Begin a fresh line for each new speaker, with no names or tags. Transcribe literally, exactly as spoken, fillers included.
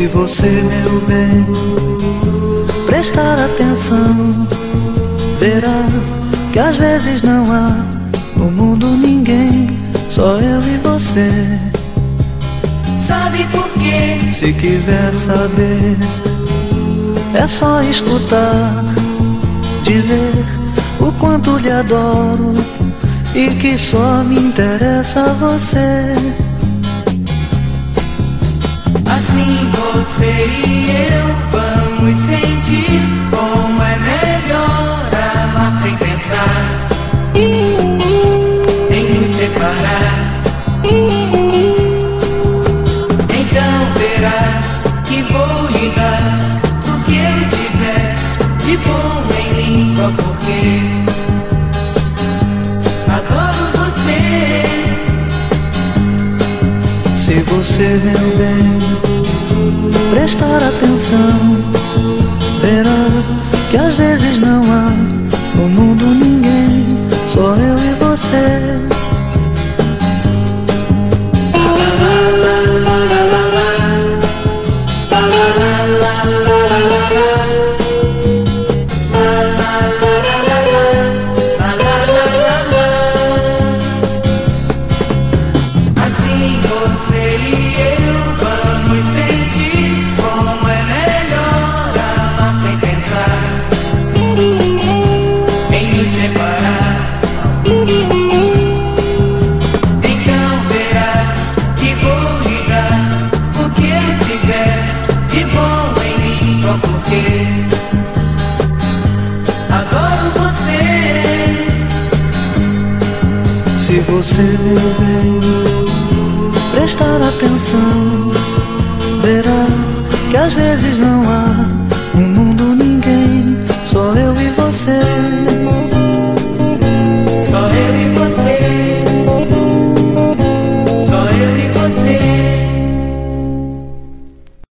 Se você, meu bem, prestar atenção, verá que às vezes não há no mundo ninguém, só eu e você.
Sabe por quê?
Se quiser saber, é só escutar, dizer o quanto lhe adoro e que só me interessa você.
Assim você e eu vamos sentir como é melhor amar sem pensar em nos separar. Então verá que vou lhe dar o que eu tiver de bom em mim, só porque adoro você.
Se você, meu bem, prestar atenção, verá que às vezes não há no mundo ninguém, só eu e você.
Assim você e eu vamos sentir como é melhor amar sem pensar em nos separar. Então verá que vou lhe dar o que eu tiver de bom em mim, só porque adoro você.
Se você, meu bem, prestar atenção, verá que às vezes não há